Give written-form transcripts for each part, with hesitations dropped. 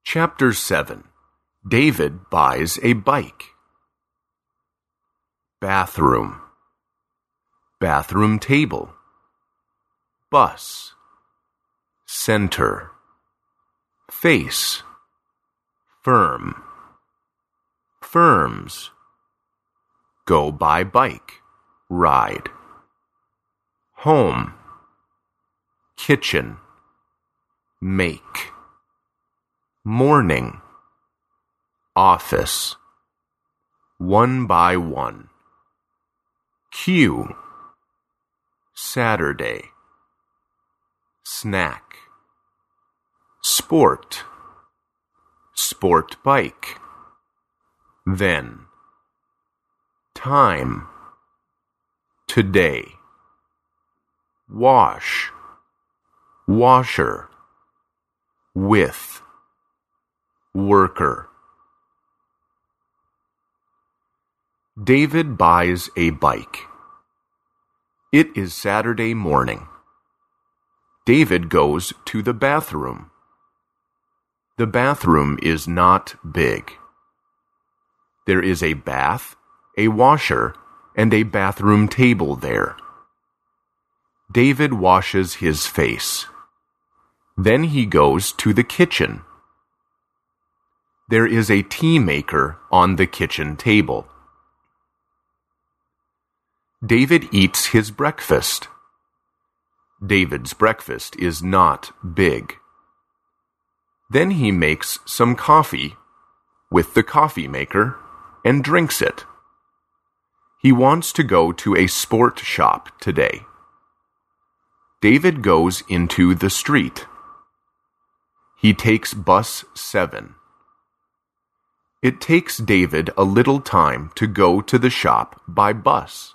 Chapter 7. David buys a bike. Bathroom. Bathroom table. Bus. Center. Face. Firm. Firms. Go by bike. Ride. Home. Kitchen. Make. Morning. Office. One by one. Queue. Saturday. Snack. Sport. Sport bike. Then. Time. Today. Wash. Washer. With. Worker. David buys a bike. It is Saturday morning. David goes to the bathroom. The bathroom is not big. There is a bath, a washer, and a bathroom table there. David washes his face. Then he goes to the kitchen. There is a tea maker on the kitchen table. David eats his breakfast. David's breakfast is not big. Then he makes some coffee with the coffee maker and drinks it. He wants to go to a sport shop today. David goes into the street. He takes bus 7. It takes David a little time to go to the shop by bus.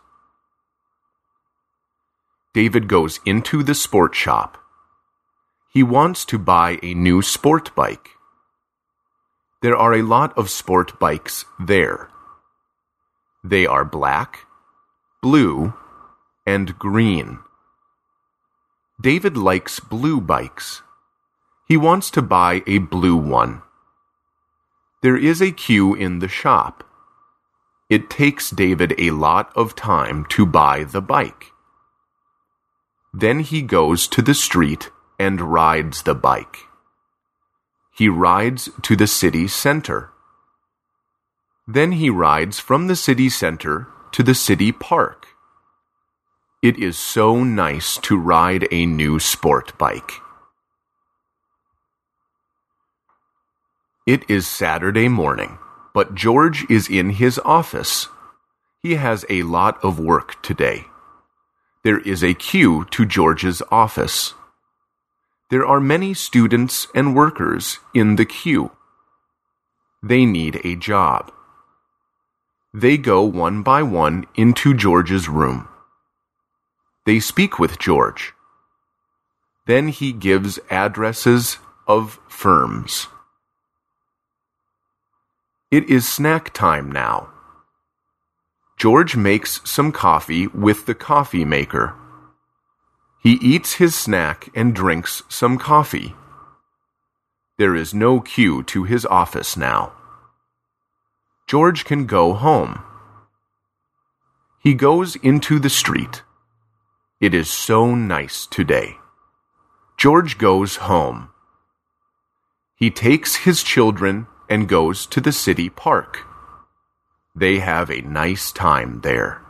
David goes into the sport shop. He wants to buy a new sport bike. There are a lot of sport bikes there. They are black, blue, and green. David likes blue bikes. He wants to buy a blue one. There is a queue in the shop. It takes David a lot of time to buy the bike. Then he goes to the street and rides the bike. He rides to the city center. Then he rides from the city center to the city park. It is so nice to ride a new sport bike. It is Saturday morning, but George is in his office. He has a lot of work today. There is a queue to George's office. There are many students and workers in the queue. They need a job. They go one by one into George's room. They speak with George. Then he gives addresses of firms. It is snack time now. George makes some coffee with the coffee maker. He eats his snack and drinks some coffee. There is no queue to his office now. George can go home. He goes into the street. It is so nice today. George goes home. He takes his children and goes to the city park. They have a nice time there.